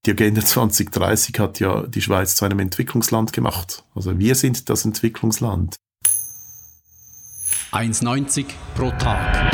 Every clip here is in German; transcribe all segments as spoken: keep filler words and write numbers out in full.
Die Agenda zwanzig dreißig hat ja die Schweiz zu einem Entwicklungsland gemacht. Also wir sind das Entwicklungsland. eins Komma neunzig pro Tag.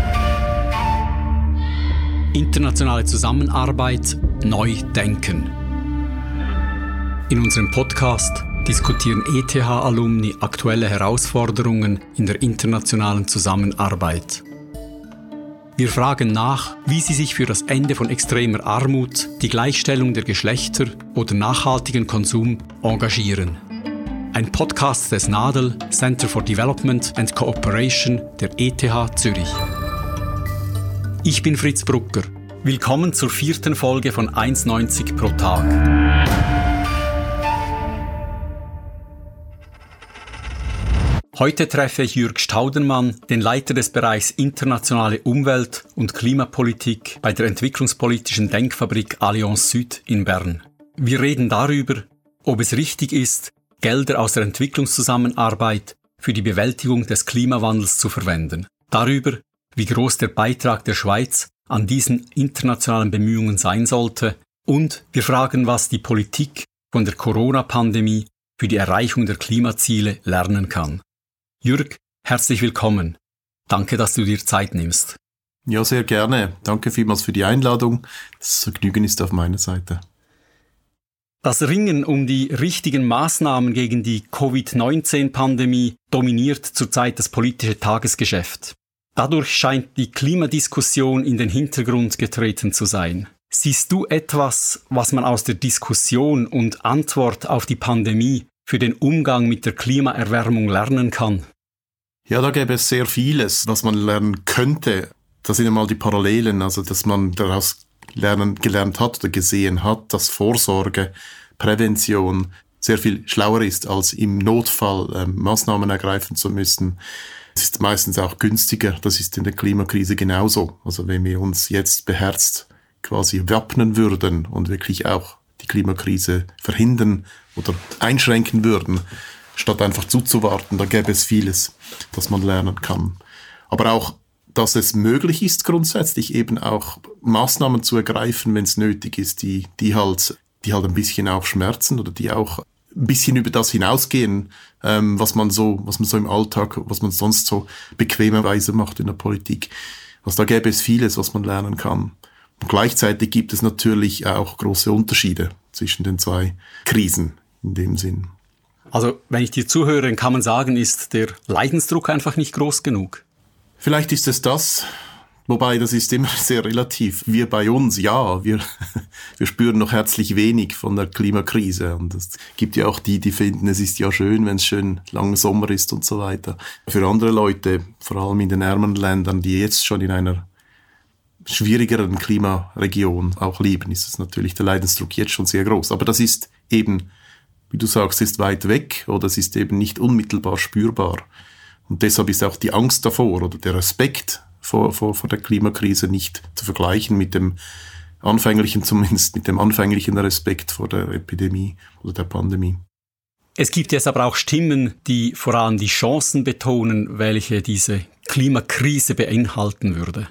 Internationale Zusammenarbeit neu denken. In unserem Podcast diskutieren E T H-Alumni aktuelle Herausforderungen in der internationalen Zusammenarbeit. Wir fragen nach, wie sie sich für das Ende von extremer Armut, die Gleichstellung der Geschlechter oder nachhaltigen Konsum engagieren. Ein Podcast des NADEL, Center for Development and Cooperation der E T H Zürich. Ich bin Fritz Brucker. Willkommen zur vierten Folge von eins Komma neunzig pro Tag. Heute treffe ich Jürg Staudenmann, den Leiter des Bereichs Internationale Umwelt- und Klimapolitik bei der entwicklungspolitischen Denkfabrik Allianz Süd in Bern. Wir reden darüber, ob es richtig ist, Gelder aus der Entwicklungszusammenarbeit für die Bewältigung des Klimawandels zu verwenden. Darüber, wie groß der Beitrag der Schweiz an diesen internationalen Bemühungen sein sollte. Und wir fragen, was die Politik von der Corona-Pandemie für die Erreichung der Klimaziele lernen kann. Jürg, herzlich willkommen. Danke, dass du dir Zeit nimmst. Ja, sehr gerne. Danke vielmals für die Einladung. Das Vergnügen ist auf meiner Seite. Das Ringen um die richtigen Maßnahmen gegen die Covid neunzehn Pandemie dominiert zurzeit das politische Tagesgeschäft. Dadurch scheint die Klimadiskussion in den Hintergrund getreten zu sein. Siehst du etwas, was man aus der Diskussion und Antwort auf die Pandemie für den Umgang mit der Klimaerwärmung lernen kann? Ja, da gäbe es sehr vieles, was man lernen könnte. Da sind einmal die Parallelen, also dass man daraus lernen, gelernt hat oder gesehen hat, dass Vorsorge, Prävention sehr viel schlauer ist, als im Notfall ähm, Maßnahmen ergreifen zu müssen. Es ist meistens auch günstiger, das ist in der Klimakrise genauso. Also wenn wir uns jetzt beherzt quasi wappnen würden und wirklich auch die Klimakrise verhindern oder einschränken würden, statt einfach zuzuwarten, da gäbe es vieles, das man lernen kann. Aber auch, dass es möglich ist, grundsätzlich eben auch Maßnahmen zu ergreifen, wenn es nötig ist, die, die halt, die halt ein bisschen auch schmerzen oder die auch ein bisschen über das hinausgehen, ähm, was man so, was man so im Alltag, was man sonst so bequemerweise macht in der Politik. Also da gäbe es vieles, was man lernen kann. Und gleichzeitig gibt es natürlich auch große Unterschiede zwischen den zwei Krisen in dem Sinn. Also, wenn ich dir zuhöre, dann kann man sagen, ist der Leidensdruck einfach nicht groß genug? Vielleicht ist es das, wobei das ist immer sehr relativ. Wir bei uns, ja, wir, wir spüren noch herzlich wenig von der Klimakrise. Und es gibt ja auch die, die finden, es ist ja schön, wenn es schön langer Sommer ist und so weiter. Für andere Leute, vor allem in den ärmeren Ländern, die jetzt schon in einer schwierigeren Klimaregion auch leben, ist es natürlich der Leidensdruck jetzt schon sehr groß. Aber das ist eben, wie du sagst, ist weit weg oder es ist eben nicht unmittelbar spürbar. Und deshalb ist auch die Angst davor oder der Respekt vor, vor, vor der Klimakrise nicht zu vergleichen mit dem anfänglichen, zumindest mit dem anfänglichen Respekt vor der Epidemie oder der Pandemie. Es gibt jetzt aber auch Stimmen, die vor allem die Chancen betonen, welche diese Klimakrise beinhalten würde.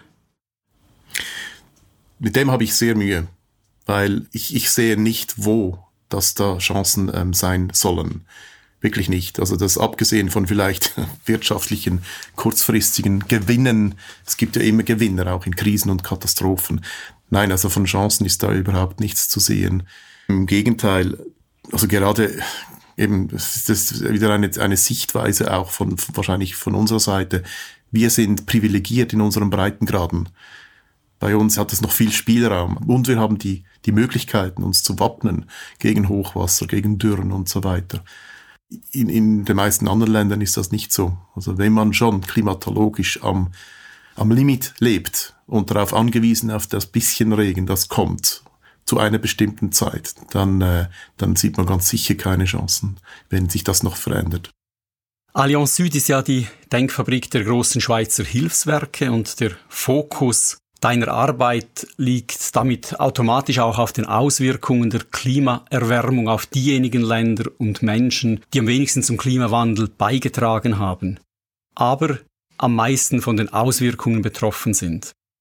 Mit dem habe ich sehr Mühe, weil ich, ich sehe nicht, wo dass da Chancen ähm, sein sollen. Wirklich nicht. Also das abgesehen von vielleicht wirtschaftlichen, kurzfristigen Gewinnen. Es gibt ja immer Gewinner, auch in Krisen und Katastrophen. Nein, also von Chancen ist da überhaupt nichts zu sehen. Im Gegenteil, also gerade eben, das ist wieder eine, eine Sichtweise auch von, von wahrscheinlich von unserer Seite. Wir sind privilegiert in unseren Breitengraden. Bei uns hat es noch viel Spielraum und wir haben die, die Möglichkeiten, uns zu wappnen gegen Hochwasser, gegen Dürren und so weiter. In, in den meisten anderen Ländern ist das nicht so. Also wenn man schon klimatologisch am, am Limit lebt und darauf angewiesen auf das bisschen Regen, das kommt zu einer bestimmten Zeit, dann, äh, dann sieht man ganz sicher keine Chancen, wenn sich das noch verändert. Allianz Süd ist ja die Denkfabrik der großen Schweizer Hilfswerke und der Fokus deiner Arbeit liegt damit automatisch auch auf den Auswirkungen der Klimaerwärmung auf diejenigen Länder und Menschen, die am wenigsten zum Klimawandel beigetragen haben, aber am meisten von den Auswirkungen betroffen sind.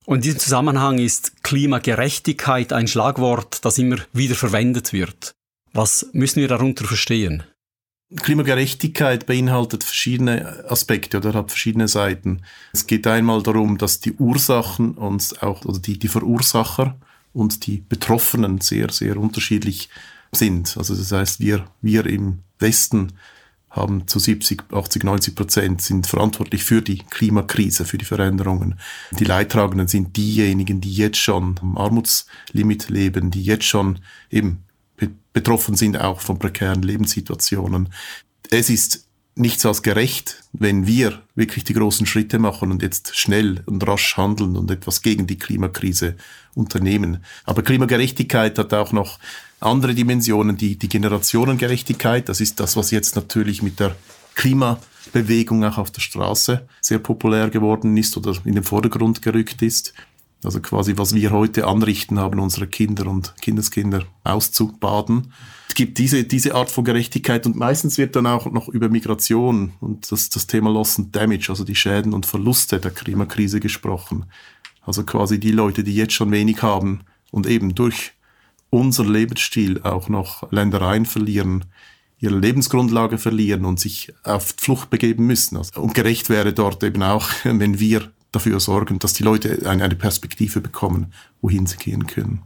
Und in diesem Zusammenhang ist Klimagerechtigkeit ein Schlagwort, das immer wieder verwendet wird. Was müssen wir darunter verstehen? Klimagerechtigkeit beinhaltet verschiedene Aspekte oder hat verschiedene Seiten. Es geht einmal darum, dass die Ursachen und auch oder die, die Verursacher und die Betroffenen sehr, sehr unterschiedlich sind. Also das heißt, wir, wir im Westen haben zu siebzig, achtzig, neunzig Prozent sind verantwortlich für die Klimakrise, für die Veränderungen. Die Leidtragenden sind diejenigen, die jetzt schon am Armutslimit leben, die jetzt schon eben betroffen sind auch von prekären Lebenssituationen. Es ist nichts als gerecht, wenn wir wirklich die großen Schritte machen und jetzt schnell und rasch handeln und etwas gegen die Klimakrise unternehmen. Aber Klimagerechtigkeit hat auch noch andere Dimensionen, die, die Generationengerechtigkeit. Das ist das, was jetzt natürlich mit der Klimabewegung auch auf der Straße sehr populär geworden ist oder in den Vordergrund gerückt ist. Also quasi, was wir heute anrichten haben, unsere Kinder und Kindeskinder auszubaden. Es gibt diese, diese Art von Gerechtigkeit und meistens wird dann auch noch über Migration und das, das Thema Loss and Damage, also die Schäden und Verluste der Klimakrise gesprochen. Also quasi die Leute, die jetzt schon wenig haben und eben durch unser Lebensstil auch noch Ländereien verlieren, ihre Lebensgrundlage verlieren und sich auf Flucht begeben müssen. Und gerecht wäre dort eben auch, wenn wir dafür sorgen, dass die Leute eine Perspektive bekommen, wohin sie gehen können.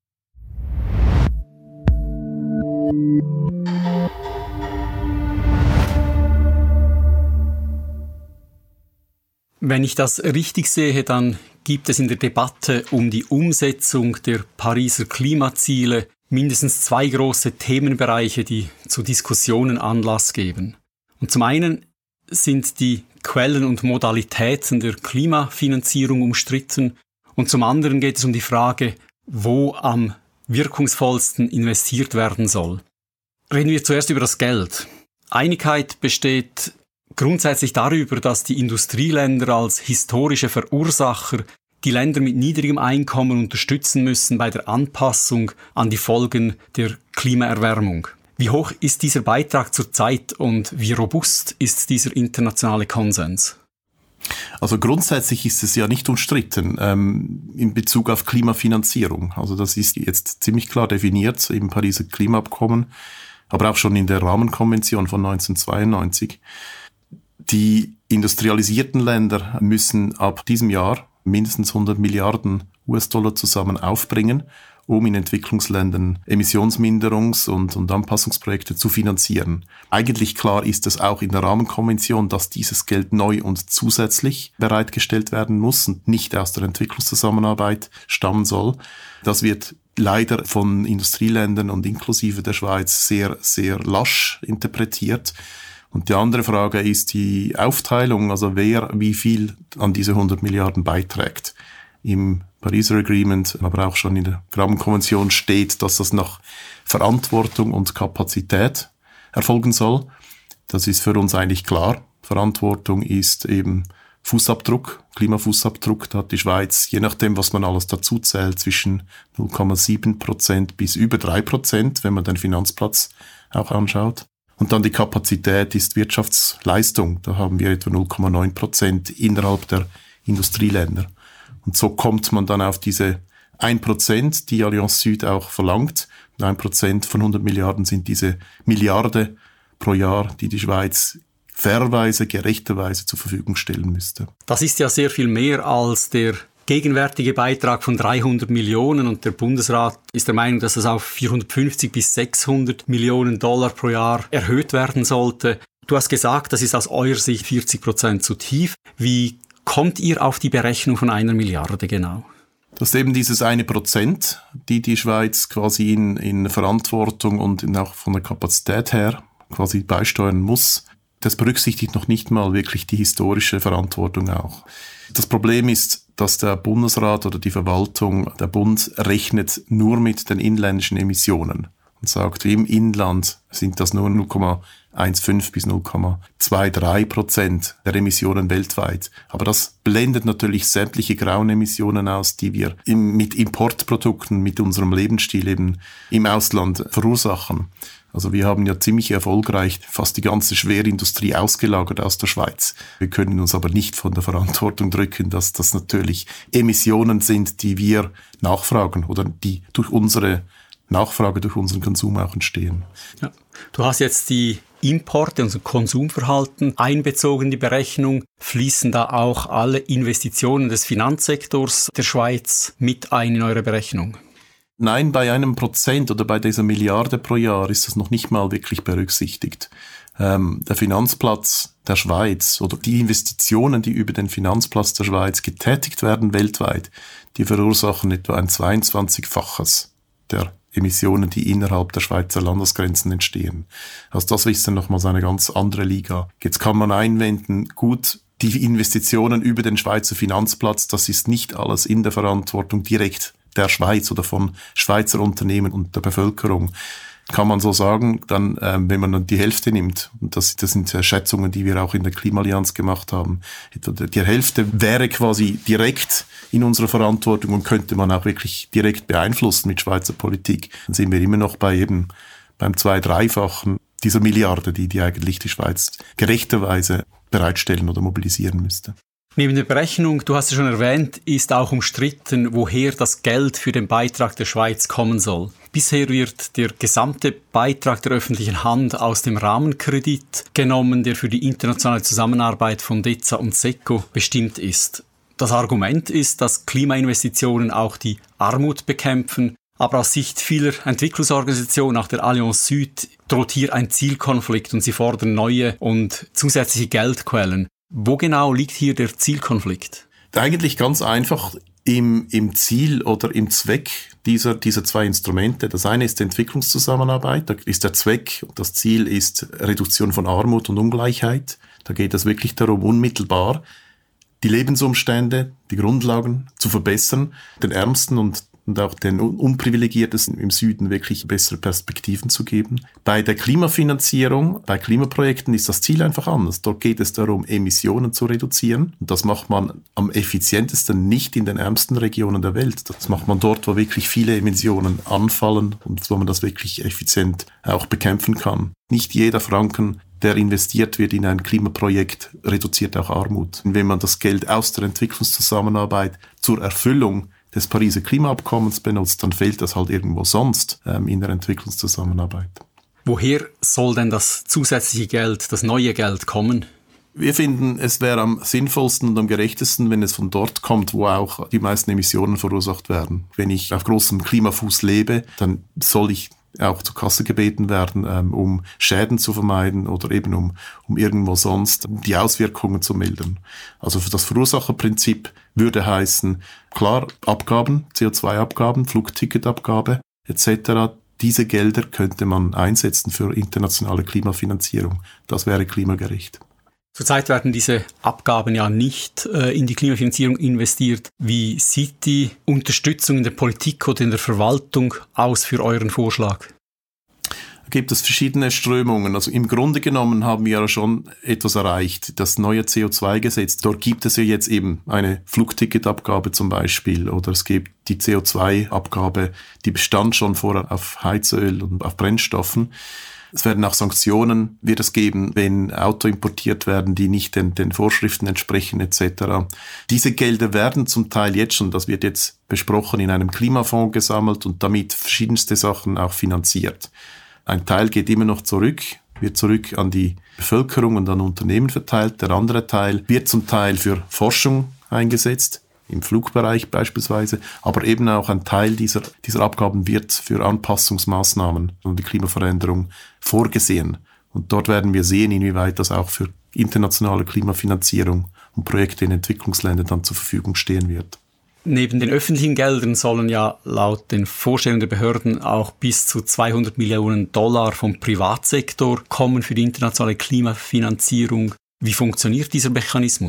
Wenn ich das richtig sehe, dann gibt es in der Debatte um die Umsetzung der Pariser Klimaziele mindestens zwei große Themenbereiche, die zu Diskussionen Anlass geben. Und zum einen sind die Quellen und Modalitäten der Klimafinanzierung umstritten und zum anderen geht es um die Frage, wo am wirkungsvollsten investiert werden soll. Reden wir zuerst über das Geld. Einigkeit besteht grundsätzlich darüber, dass die Industrieländer als historische Verursacher die Länder mit niedrigem Einkommen unterstützen müssen bei der Anpassung an die Folgen der Klimaerwärmung. Wie hoch ist dieser Beitrag zurzeit und wie robust ist dieser internationale Konsens? Also grundsätzlich ist es ja nicht umstritten ähm, in Bezug auf Klimafinanzierung. Also das ist jetzt ziemlich klar definiert im Pariser Klimaabkommen, aber auch schon in der Rahmenkonvention von neunzehnhundertzweiundneunzig. Die industrialisierten Länder müssen ab diesem Jahr mindestens hundert Milliarden U S-Dollar zusammen aufbringen, um in Entwicklungsländern Emissionsminderungs- und, und Anpassungsprojekte zu finanzieren. Eigentlich klar ist es auch in der Rahmenkonvention, dass dieses Geld neu und zusätzlich bereitgestellt werden muss und nicht aus der Entwicklungszusammenarbeit stammen soll. Das wird leider von Industrieländern und inklusive der Schweiz sehr, sehr lasch interpretiert. Und die andere Frage ist die Aufteilung, also wer wie viel an diese hundert Milliarden beiträgt. Im Pariser Agreement, aber auch schon in der Rahmenkonvention steht, dass das nach Verantwortung und Kapazität erfolgen soll. Das ist für uns eigentlich klar. Verantwortung ist eben Fußabdruck, Klimafußabdruck. Da hat die Schweiz, je nachdem, was man alles dazu zählt, zwischen null Komma sieben Prozent bis über drei Prozent, wenn man den Finanzplatz auch anschaut. Und dann die Kapazität ist Wirtschaftsleistung. Da haben wir etwa null Komma neun Prozent innerhalb der Industrieländer. Und so kommt man dann auf diese ein Prozent, die Allianz Süd auch verlangt. Und ein Prozent von hundert Milliarden sind diese Milliarde pro Jahr, die die Schweiz fairerweise, gerechterweise zur Verfügung stellen müsste. Das ist ja sehr viel mehr als der gegenwärtige Beitrag von dreihundert Millionen und der Bundesrat ist der Meinung, dass es auf vierhundertfünfzig bis sechshundert Millionen Dollar pro Jahr erhöht werden sollte. Du hast gesagt, das ist aus eurer Sicht vierzig Prozent zu tief. Wie kommt ihr auf die Berechnung von einer Milliarde genau? Das ist eben dieses eine Prozent, die die Schweiz quasi in, in Verantwortung und in auch von der Kapazität her quasi beisteuern muss. Das berücksichtigt noch nicht mal wirklich die historische Verantwortung auch. Das Problem ist, dass der Bundesrat oder die Verwaltung, der Bund rechnet nur mit den inländischen Emissionen und sagt, im Inland sind das nur null Komma eins Komma fünf bis null Komma drundzwanzig Prozent der Emissionen weltweit. Aber das blendet natürlich sämtliche grauen Emissionen aus, die wir im, mit Importprodukten, mit unserem Lebensstil eben im Ausland verursachen. Also wir haben ja ziemlich erfolgreich fast die ganze Schwerindustrie ausgelagert aus der Schweiz. Wir können uns aber nicht von der Verantwortung drücken, dass das natürlich Emissionen sind, die wir nachfragen oder die durch unsere Nachfrage, durch unseren Konsum auch entstehen. Ja. Du hast jetzt die Importe, unser Konsumverhalten einbezogen in die Berechnung. Fließen da auch alle Investitionen des Finanzsektors der Schweiz mit ein in eure Berechnung? Nein, bei einem Prozent oder bei dieser Milliarde pro Jahr ist das noch nicht mal wirklich berücksichtigt. Ähm, der Finanzplatz der Schweiz oder die Investitionen, die über den Finanzplatz der Schweiz getätigt werden weltweit, die verursachen etwa ein zweiundzwanzigfaches der Emissionen, die innerhalb der Schweizer Landesgrenzen entstehen. Also das ist dann nochmals eine ganz andere Liga. Jetzt kann man einwenden, gut, die Investitionen über den Schweizer Finanzplatz, das ist nicht alles in der Verantwortung direkt der Schweiz oder von Schweizer Unternehmen und der Bevölkerung. Kann man so sagen, dann, ähm, wenn man dann die Hälfte nimmt, und das, das sind äh, Schätzungen, die wir auch in der Klimaallianz gemacht haben, etwa die Hälfte wäre quasi direkt in unserer Verantwortung und könnte man auch wirklich direkt beeinflussen mit Schweizer Politik, dann sind wir immer noch bei eben beim zwei-, dreifachen dieser Milliarde, die, die eigentlich die Schweiz gerechterweise bereitstellen oder mobilisieren müsste. Neben der Berechnung, du hast es schon erwähnt, ist auch umstritten, woher das Geld für den Beitrag der Schweiz kommen soll. Bisher wird der gesamte Beitrag der öffentlichen Hand aus dem Rahmenkredit genommen, der für die internationale Zusammenarbeit von D E Z A und SECO bestimmt ist. Das Argument ist, dass Klimainvestitionen auch die Armut bekämpfen, aber aus Sicht vieler Entwicklungsorganisationen, auch der Allianz Süd, droht hier ein Zielkonflikt und sie fordern neue und zusätzliche Geldquellen. Wo genau liegt hier der Zielkonflikt? Eigentlich ganz einfach im, im Ziel oder im Zweck dieser, dieser zwei Instrumente. Das eine ist die Entwicklungszusammenarbeit, da ist der Zweck und das Ziel ist Reduktion von Armut und Ungleichheit. Da geht es wirklich darum, unmittelbar die Lebensumstände, die Grundlagen zu verbessern, den Ärmsten und und auch den Unprivilegiertesten im Süden wirklich bessere Perspektiven zu geben. Bei der Klimafinanzierung, bei Klimaprojekten ist das Ziel einfach anders. Dort geht es darum, Emissionen zu reduzieren. Und das macht man am effizientesten nicht in den ärmsten Regionen der Welt. Das macht man dort, wo wirklich viele Emissionen anfallen und wo man das wirklich effizient auch bekämpfen kann. Nicht jeder Franken, der investiert wird in ein Klimaprojekt, reduziert auch Armut. Und wenn man das Geld aus der Entwicklungszusammenarbeit zur Erfüllung des Pariser Klimaabkommens benutzt, dann fehlt das halt irgendwo sonst ähm, in der Entwicklungszusammenarbeit. Woher soll denn das zusätzliche Geld, das neue Geld kommen? Wir finden, es wäre am sinnvollsten und am gerechtesten, wenn es von dort kommt, wo auch die meisten Emissionen verursacht werden. Wenn ich auf großem Klimafuß lebe, dann soll ich auch zur Kasse gebeten werden, ähm, um Schäden zu vermeiden oder eben um, um irgendwo sonst die Auswirkungen zu mildern. Also für das Verursacherprinzip würde heißen, klar, Abgaben, C O zwei Abgaben, Flugticketabgabe et cetera. Diese Gelder könnte man einsetzen für internationale Klimafinanzierung. Das wäre klimagerecht. Zurzeit werden diese Abgaben ja nicht äh, in die Klimafinanzierung investiert. Wie sieht die Unterstützung in der Politik oder in der Verwaltung aus für euren Vorschlag? Da gibt es verschiedene Strömungen. Also im Grunde genommen haben wir ja schon etwas erreicht. Das neue C O zwei Gesetz, dort gibt es ja jetzt eben eine Flugticketabgabe zum Beispiel oder es gibt die C O zwei Abgabe, die bestand schon vorher auf Heizöl und auf Brennstoffen. Es werden auch Sanktionen, wird es geben, wenn Autos importiert werden, die nicht den, den Vorschriften entsprechen et cetera. Diese Gelder werden zum Teil jetzt schon, das wird jetzt besprochen, in einem Klimafonds gesammelt und damit verschiedenste Sachen auch finanziert. Ein Teil geht immer noch zurück, wird zurück an die Bevölkerung und an Unternehmen verteilt. Der andere Teil wird zum Teil für Forschung eingesetzt, im Flugbereich beispielsweise, aber eben auch ein Teil dieser, dieser Abgaben wird für Anpassungsmaßnahmen und die Klimaveränderung vorgesehen. Und dort werden wir sehen, inwieweit das auch für internationale Klimafinanzierung und Projekte in Entwicklungsländern dann zur Verfügung stehen wird. Neben den öffentlichen Geldern sollen ja laut den Vorstellungen der Behörden auch bis zu zweihundert Millionen Dollar vom Privatsektor kommen für die internationale Klimafinanzierung. Wie funktioniert dieser Mechanismus?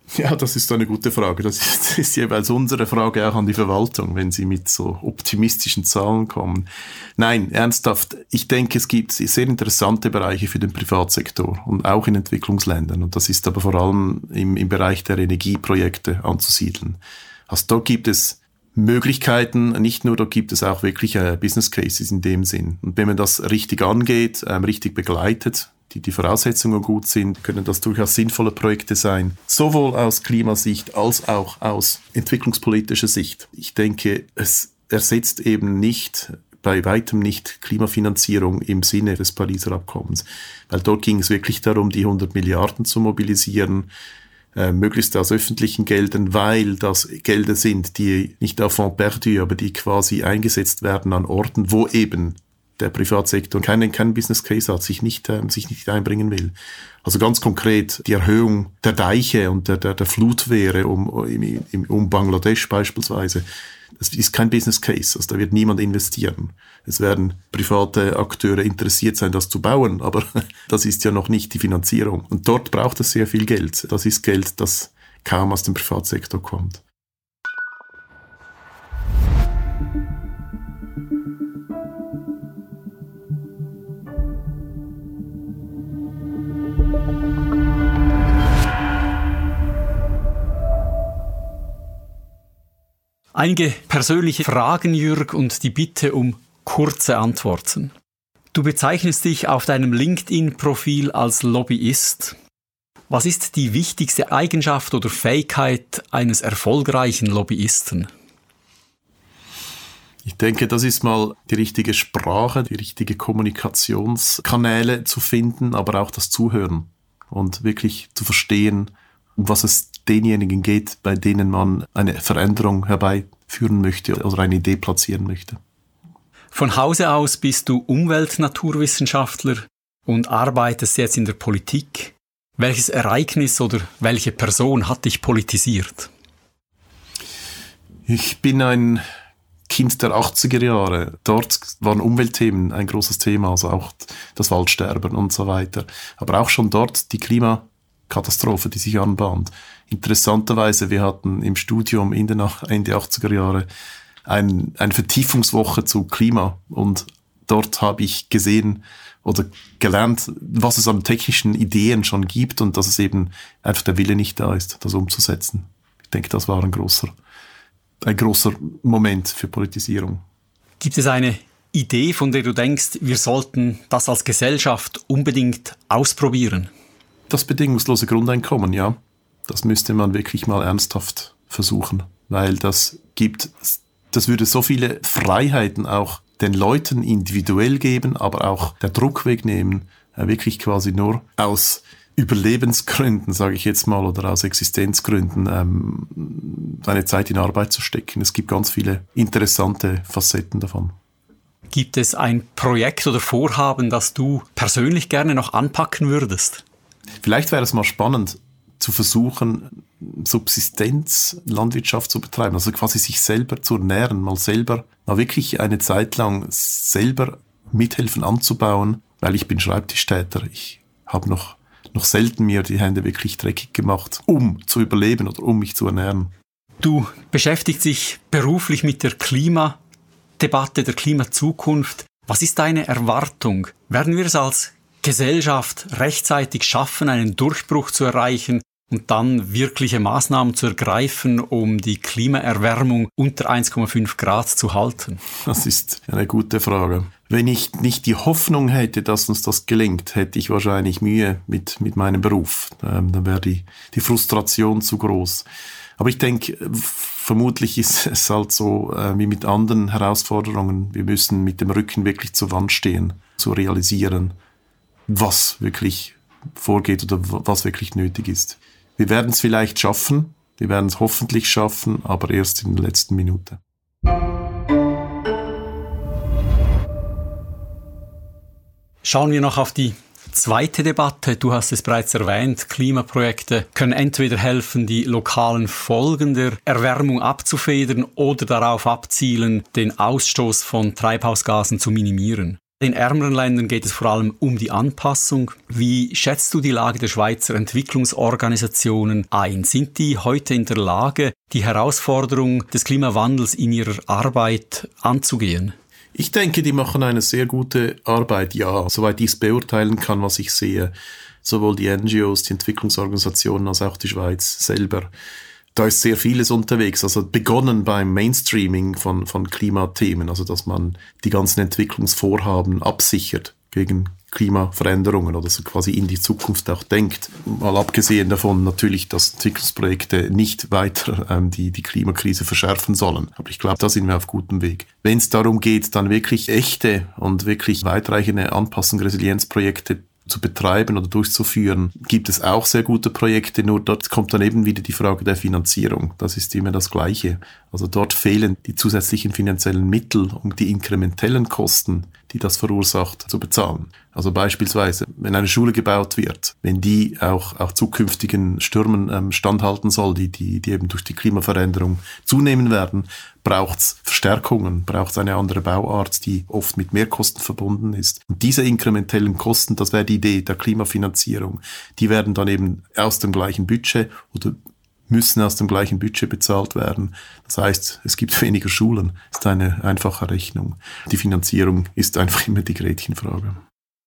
Ja, das ist eine gute Frage. Das ist, das ist jeweils unsere Frage auch an die Verwaltung, wenn sie mit so optimistischen Zahlen kommen. Nein, ernsthaft, ich denke, es gibt sehr interessante Bereiche für den Privatsektor und auch in Entwicklungsländern. Und das ist aber vor allem im, im Bereich der Energieprojekte anzusiedeln. Also dort gibt es Möglichkeiten, nicht nur, dort gibt es auch wirklich äh, Business Cases in dem Sinn. Und wenn man das richtig angeht, ähm, richtig begleitet, die, die Voraussetzungen gut sind, können das durchaus sinnvolle Projekte sein, sowohl aus Klimasicht als auch aus entwicklungspolitischer Sicht. Ich denke, es ersetzt eben nicht, bei weitem nicht Klimafinanzierung im Sinne des Pariser Abkommens, weil dort ging es wirklich darum, die hundert Milliarden zu mobilisieren, äh, möglichst aus öffentlichen Geldern, weil das Gelder sind, die nicht à fond perdu, aber die quasi eingesetzt werden an Orten, wo eben der Privatsektor keinen, keinen Business Case hat, sich nicht, äh, sich nicht einbringen will. Also ganz konkret die Erhöhung der Deiche und der, der, der Flutwehre um, um, um Bangladesch beispielsweise. Das ist kein Business Case, also da wird niemand investieren. Es werden private Akteure interessiert sein, das zu bauen, aber das ist ja noch nicht die Finanzierung. Und dort braucht es sehr viel Geld. Das ist Geld, das kaum aus dem Privatsektor kommt. Einige persönliche Fragen, Jürg, und die Bitte um kurze Antworten. Du bezeichnest dich auf deinem LinkedIn-Profil als Lobbyist. Was ist die wichtigste Eigenschaft oder Fähigkeit eines erfolgreichen Lobbyisten? Ich denke, das ist mal die richtige Sprache, die richtige Kommunikationskanäle zu finden, aber auch das Zuhören und wirklich zu verstehen, um was es denjenigen geht, bei denen man eine Veränderung herbeiführen möchte oder eine Idee platzieren möchte. Von Hause aus bist du Umweltnaturwissenschaftler und arbeitest jetzt in der Politik. Welches Ereignis oder welche Person hat dich politisiert? Ich bin ein Kind der achtziger Jahre. Dort waren Umweltthemen ein großes Thema, also auch das Waldsterben und so weiter. Aber auch schon dort die Klimakatastrophe, die sich anbahnt. Interessanterweise, wir hatten im Studium in den Ende achtziger Jahre ein, eine Vertiefungswoche zu Klima und dort habe ich gesehen oder gelernt, was es an technischen Ideen schon gibt und dass es eben einfach der Wille nicht da ist, das umzusetzen. Ich denke, das war ein großer, ein großer Moment für Politisierung. Gibt es eine Idee, von der du denkst, wir sollten das als Gesellschaft unbedingt ausprobieren? Das bedingungslose Grundeinkommen, ja. Das müsste man wirklich mal ernsthaft versuchen, weil das gibt, das würde so viele Freiheiten auch den Leuten individuell geben, aber auch der Druck wegnehmen, wirklich quasi nur aus Überlebensgründen, sage ich jetzt mal, oder aus Existenzgründen, ähm, seine Zeit in Arbeit zu stecken. Es gibt ganz viele interessante Facetten davon. Gibt es ein Projekt oder Vorhaben, das du persönlich gerne noch anpacken würdest? Vielleicht wäre es mal spannend, zu versuchen, Subsistenzlandwirtschaft zu betreiben, also quasi sich selber zu ernähren, mal selber, mal wirklich eine Zeit lang selber mithelfen anzubauen, weil ich bin Schreibtischtäter. Ich habe noch, noch selten mir die Hände wirklich dreckig gemacht, um zu überleben oder um mich zu ernähren. Du beschäftigst dich beruflich mit der Klimadebatte, der Klimazukunft. Was ist deine Erwartung? Werden wir es als Gesellschaft rechtzeitig schaffen, einen Durchbruch zu erreichen und dann wirkliche Maßnahmen zu ergreifen, um die Klimaerwärmung unter eins Komma fünf Grad zu halten? Das ist eine gute Frage. Wenn ich nicht die Hoffnung hätte, dass uns das gelingt, hätte ich wahrscheinlich Mühe mit, mit meinem Beruf. Ähm, dann wäre die, die Frustration zu groß. Aber ich denke, vermutlich ist es halt so äh, wie mit anderen Herausforderungen. Wir müssen mit dem Rücken wirklich zur Wand stehen, zu realisieren, was wirklich vorgeht oder was wirklich nötig ist. Wir werden es vielleicht schaffen, wir werden es hoffentlich schaffen, aber erst in der letzten Minute. Schauen wir noch auf die zweite Debatte. Du hast es bereits erwähnt, Klimaprojekte können entweder helfen, die lokalen Folgen der Erwärmung abzufedern oder darauf abzielen, den Ausstoß von Treibhausgasen zu minimieren. In ärmeren Ländern geht es vor allem um die Anpassung. Wie schätzt du die Lage der Schweizer Entwicklungsorganisationen ein? Sind die heute in der Lage, die Herausforderung des Klimawandels in ihrer Arbeit anzugehen? Ich denke, die machen eine sehr gute Arbeit, ja, soweit ich es beurteilen kann, was ich sehe. Sowohl die N G Os, die Entwicklungsorganisationen, als auch die Schweiz selber. Da ist sehr vieles unterwegs, also begonnen beim Mainstreaming von, von Klimathemen, also dass man die ganzen Entwicklungsvorhaben absichert gegen Klimaveränderungen oder so quasi in die Zukunft auch denkt. Mal abgesehen davon natürlich, dass Entwicklungsprojekte nicht weiter ähm, die, die Klimakrise verschärfen sollen. Aber ich glaube, da sind wir auf gutem Weg. Wenn es darum geht, dann wirklich echte und wirklich weitreichende Anpassung, Resilienzprojekte zu betreiben oder durchzuführen, gibt es auch sehr gute Projekte, nur dort kommt dann eben wieder die Frage der Finanzierung. Das ist immer das Gleiche. Also dort fehlen die zusätzlichen finanziellen Mittel, um die inkrementellen Kosten, die das verursacht, zu bezahlen. Also beispielsweise, wenn eine Schule gebaut wird, wenn die auch, auch zukünftigen Stürmen ähm, standhalten soll, die, die, die eben durch die Klimaveränderung zunehmen werden, braucht es Verstärkungen, braucht es eine andere Bauart, die oft mit Mehrkosten verbunden ist. Und diese inkrementellen Kosten, das wäre die Idee der Klimafinanzierung, die werden dann eben aus dem gleichen Budget oder müssen aus dem gleichen Budget bezahlt werden. Das heißt, es gibt weniger Schulen. Das ist eine einfache Rechnung. Die Finanzierung ist einfach immer die Gretchenfrage.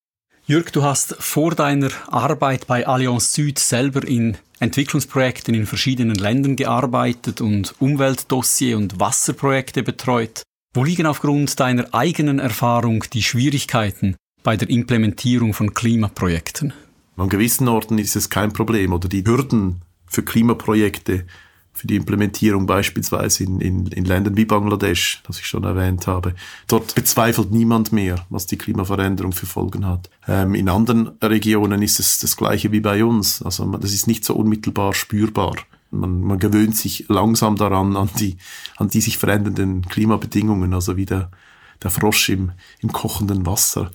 Jürg, du hast vor deiner Arbeit bei Allianz Süd selber in Entwicklungsprojekten in verschiedenen Ländern gearbeitet und Umweltdossier und Wasserprojekte betreut. Wo liegen aufgrund deiner eigenen Erfahrung die Schwierigkeiten bei der Implementierung von Klimaprojekten? An gewissen Orten ist es kein Problem oder die Hürden für Klimaprojekte, für die Implementierung beispielsweise in, in, in Ländern wie Bangladesch, das ich schon erwähnt habe. Dort bezweifelt niemand mehr, was die Klimaveränderung für Folgen hat. Ähm, in anderen Regionen ist es das Gleiche wie bei uns. Also das ist nicht so unmittelbar spürbar. Man, man gewöhnt sich langsam daran, an die, an die sich verändernden Klimabedingungen, also wie der, der Frosch im, im kochenden Wasser,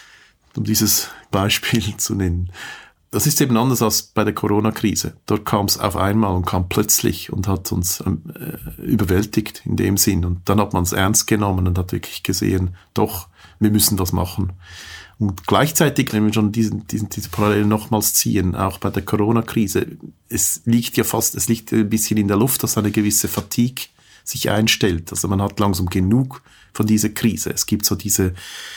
um dieses Beispiel zu nennen. Das ist eben anders als bei der Corona-Krise. Dort kam es auf einmal und kam plötzlich und hat uns ähm, äh, überwältigt in dem Sinn. Und dann hat man es ernst genommen und hat wirklich gesehen, doch, wir müssen was machen. Und gleichzeitig, wenn wir schon diesen, diesen, diese Parallelen nochmals ziehen, auch bei der Corona-Krise, es liegt ja fast, es liegt ein bisschen in der Luft, dass eine gewisse Fatigue sich einstellt. Also man hat langsam genug von dieser Krise. Es gibt so diese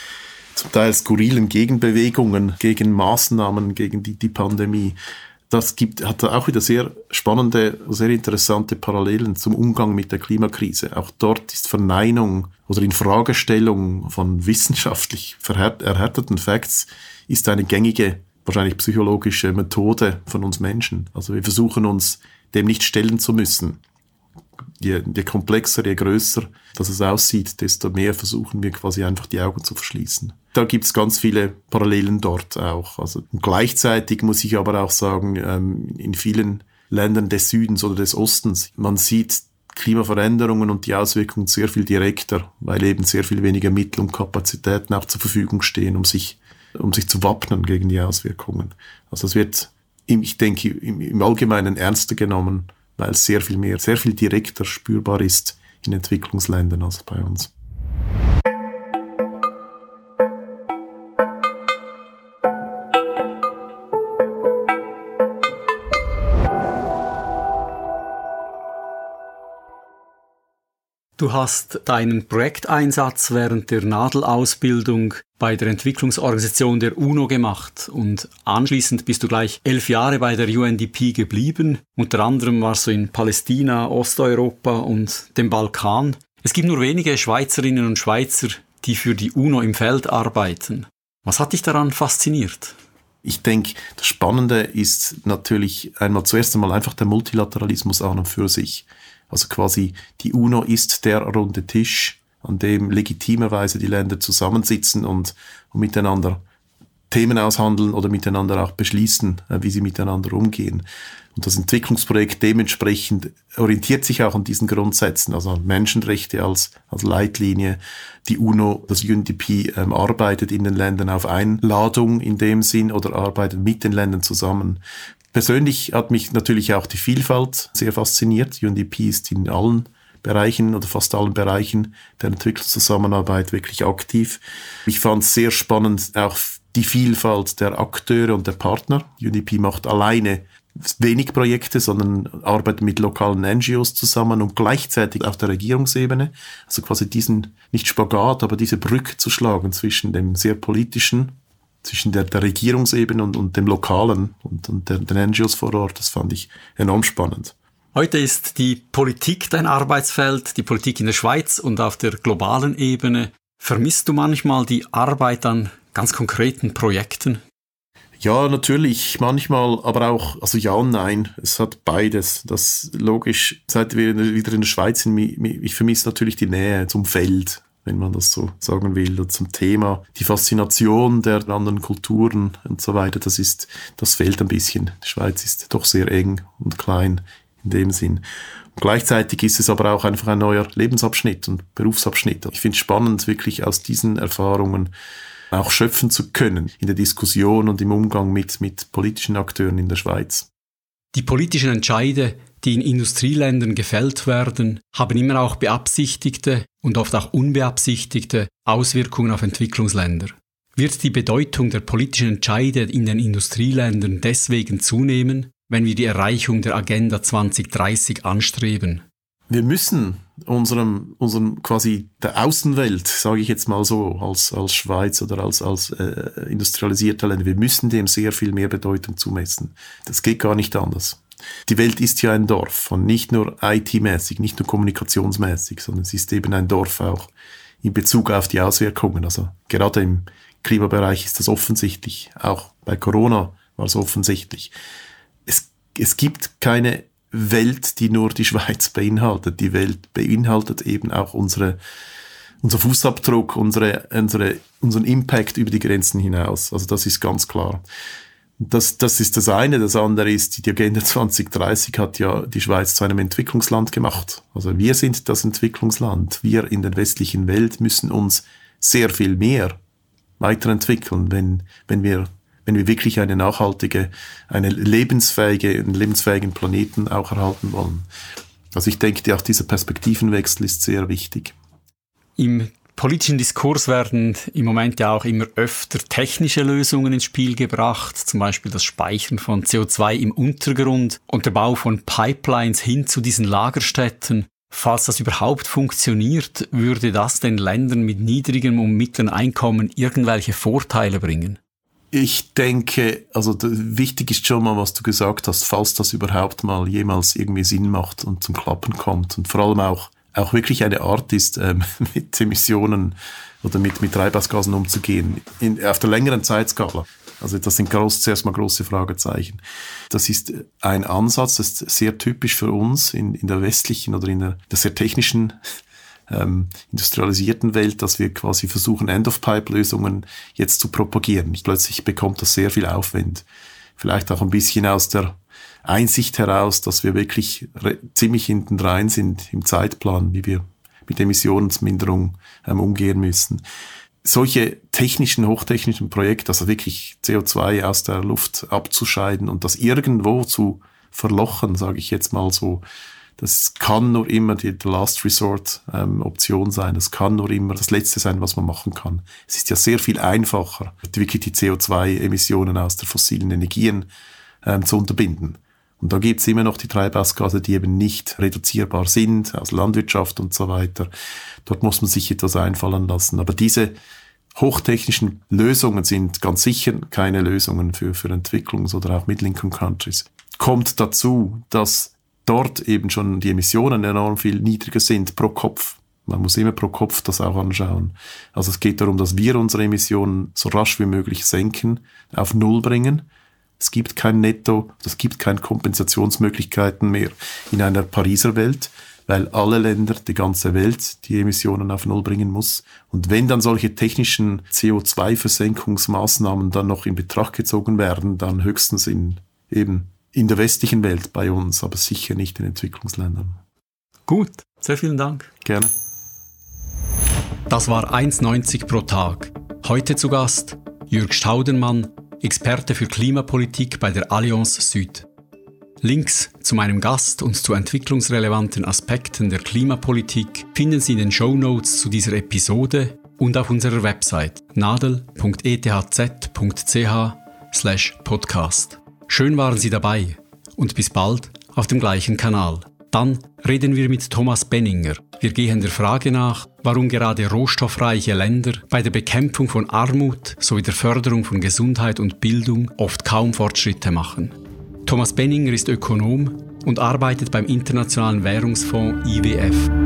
zum Teil skurrilen Gegenbewegungen gegen Maßnahmen, gegen die, die Pandemie. Das gibt, hat auch wieder sehr spannende, sehr interessante Parallelen zum Umgang mit der Klimakrise. Auch dort ist Verneinung oder Infragestellung von wissenschaftlich erhärteten Facts ist eine gängige, wahrscheinlich psychologische Methode von uns Menschen. Also wir versuchen uns dem nicht stellen zu müssen. Je, je komplexer, je größer dass es aussieht, desto mehr versuchen wir quasi einfach die Augen zu verschließen. Da gibt es ganz viele Parallelen dort auch. Also gleichzeitig muss ich aber auch sagen, ähm, in vielen Ländern des Südens oder des Ostens, man sieht Klimaveränderungen und die Auswirkungen sehr viel direkter, weil eben sehr viel weniger Mittel und Kapazitäten auch zur Verfügung stehen, um sich, um sich zu wappnen gegen die Auswirkungen. Also es wird, ich denke, im, im Allgemeinen ernster genommen, weil es sehr viel mehr, sehr viel direkter spürbar ist in Entwicklungsländern als bei uns. Du hast deinen Projekteinsatz während der Nadelausbildung bei der Entwicklungsorganisation der UNO gemacht und anschließend bist du gleich elf Jahre bei der U N D P geblieben. Unter anderem warst du in Palästina, Osteuropa und dem Balkan. Es gibt nur wenige Schweizerinnen und Schweizer, die für die UNO im Feld arbeiten. Was hat dich daran fasziniert? Ich denke, das Spannende ist natürlich einmal zuerst einmal einfach der Multilateralismus an und für sich. Also quasi die UNO ist der runde Tisch, an dem legitimerweise die Länder zusammensitzen und, und miteinander Themen aushandeln oder miteinander auch beschließen, wie sie miteinander umgehen. Und das Entwicklungsprojekt dementsprechend orientiert sich auch an diesen Grundsätzen, also an Menschenrechte als, als Leitlinie. Die UNO, das U N D P, ähm, arbeitet in den Ländern auf Einladung in dem Sinn oder arbeitet mit den Ländern zusammen. Persönlich hat mich natürlich auch die Vielfalt sehr fasziniert. U N D P ist in allen Bereichen oder fast allen Bereichen der Entwicklungszusammenarbeit wirklich aktiv. Ich fand es sehr spannend, auch die Vielfalt der Akteure und der Partner. U N D P macht alleine wenig Projekte, sondern arbeitet mit lokalen N G Os zusammen und gleichzeitig auf der Regierungsebene. Also quasi diesen, nicht Spagat, aber diese Brücke zu schlagen zwischen dem sehr politischen, zwischen der, der Regierungsebene und, und dem Lokalen und, und der, den N G Os vor Ort. Das fand ich enorm spannend. Heute ist die Politik dein Arbeitsfeld, die Politik in der Schweiz und auf der globalen Ebene. Vermisst du manchmal die Arbeit an ganz konkreten Projekten? Ja, natürlich, manchmal, aber auch, also ja und nein, es hat beides. Das logisch, seit wir wieder in der Schweiz sind, ich vermisse natürlich die Nähe zum Feld, wenn man das so sagen will, und zum Thema. Die Faszination der anderen Kulturen und so weiter, das ist, das fehlt ein bisschen. Die Schweiz ist doch sehr eng und klein in dem Sinn. Und gleichzeitig ist es aber auch einfach ein neuer Lebensabschnitt und Berufsabschnitt. Ich finde es spannend, wirklich aus diesen Erfahrungen auch schöpfen zu können in der Diskussion und im Umgang mit, mit politischen Akteuren in der Schweiz. Die politischen Entscheide, die in Industrieländern gefällt werden, haben immer auch beabsichtigte und oft auch unbeabsichtigte Auswirkungen auf Entwicklungsländer. Wird die Bedeutung der politischen Entscheide in den Industrieländern deswegen zunehmen, wenn wir die Erreichung der Agenda zwanzig dreißig anstreben? Wir müssen unserem, unserem quasi der Außenwelt, sage ich jetzt mal so, als, als Schweiz oder als, als äh, industrialisierte Länder, wir müssen dem sehr viel mehr Bedeutung zumessen. Das geht gar nicht anders. Die Welt ist ja ein Dorf und nicht nur I T-mäßig, nicht nur kommunikationsmäßig, sondern es ist eben ein Dorf auch in Bezug auf die Auswirkungen. Also gerade im Klimabereich ist das offensichtlich. Auch bei Corona war es offensichtlich. Es, es gibt keine Welt, die nur die Schweiz beinhaltet. Die Welt beinhaltet eben auch unsere, unser Fußabdruck, unsere, unsere, unseren Impact über die Grenzen hinaus. Also das ist ganz klar. Das, das ist das eine. Das andere ist, die Agenda zwanzig dreißig hat ja die Schweiz zu einem Entwicklungsland gemacht. Also wir sind das Entwicklungsland. Wir in der westlichen Welt müssen uns sehr viel mehr weiterentwickeln, wenn, wenn wir wenn wir wirklich eine nachhaltige, eine lebensfähige, einen lebensfähigen Planeten auch erhalten wollen. Also ich denke, auch dieser Perspektivenwechsel ist sehr wichtig. Im politischen Diskurs werden im Moment ja auch immer öfter technische Lösungen ins Spiel gebracht, zum Beispiel das Speichern von C O zwei im Untergrund und der Bau von Pipelines hin zu diesen Lagerstätten. Falls das überhaupt funktioniert, würde das den Ländern mit niedrigem und mittleren Einkommen irgendwelche Vorteile bringen? Ich denke, also wichtig ist schon mal, was du gesagt hast, falls das überhaupt mal jemals irgendwie Sinn macht und zum Klappen kommt und vor allem auch auch wirklich eine Art ist, ähm, mit Emissionen oder mit mit Treibhausgasen umzugehen in, auf der längeren Zeitskala. Also das sind groß, zuerst mal große Fragezeichen. Das ist ein Ansatz, das ist sehr typisch für uns in in der westlichen oder in der, der sehr technischen Ähm, industrialisierten Welt, dass wir quasi versuchen, End-of-Pipe-Lösungen jetzt zu propagieren. Plötzlich bekommt das sehr viel Aufwind. Vielleicht auch ein bisschen aus der Einsicht heraus, dass wir wirklich re- ziemlich hinten rein sind im Zeitplan, wie wir mit Emissionsminderung ähm, umgehen müssen. Solche technischen, hochtechnischen Projekte, also wirklich C O zwei aus der Luft abzuscheiden und das irgendwo zu verlochen, sage ich jetzt mal so, das kann nur immer die, die Last Resort ähm, Option sein. Das kann nur immer das Letzte sein, was man machen kann. Es ist ja sehr viel einfacher, wirklich die C O zwei Emissionen aus der fossilen Energien ähm, zu unterbinden. Und da gibt's immer noch die Treibhausgase, die eben nicht reduzierbar sind, aus Landwirtschaft und so weiter. Dort muss man sich etwas einfallen lassen. Aber diese hochtechnischen Lösungen sind ganz sicher keine Lösungen für, für Entwicklungs- oder auch Middle-Income-Countries. Kommt dazu, dass dort eben schon die Emissionen enorm viel niedriger sind pro Kopf. Man muss immer pro Kopf das auch anschauen. Also es geht darum, dass wir unsere Emissionen so rasch wie möglich senken, auf Null bringen. Es gibt kein Netto, es gibt keine Kompensationsmöglichkeiten mehr in einer Pariser Welt, weil alle Länder, die ganze Welt, die Emissionen auf Null bringen muss. Und wenn dann solche technischen C O zwei Versenkungsmaßnahmen dann noch in Betracht gezogen werden, dann höchstens in eben in der westlichen Welt bei uns, aber sicher nicht in Entwicklungsländern. Gut, sehr vielen Dank. Gerne. Das war eins neunzig pro Tag. Heute zu Gast Jürg Staudenmann, Experte für Klimapolitik bei der Allianz Süd. Links zu meinem Gast und zu entwicklungsrelevanten Aspekten der Klimapolitik finden Sie in den Shownotes zu dieser Episode und auf unserer Website nadel punkt e t h z punkt c h slash podcast. Schön waren Sie dabei und bis bald auf dem gleichen Kanal. Dann reden wir mit Thomas Benninger. Wir gehen der Frage nach, warum gerade rohstoffreiche Länder bei der Bekämpfung von Armut sowie der Förderung von Gesundheit und Bildung oft kaum Fortschritte machen. Thomas Benninger ist Ökonom und arbeitet beim Internationalen Währungsfonds I W F.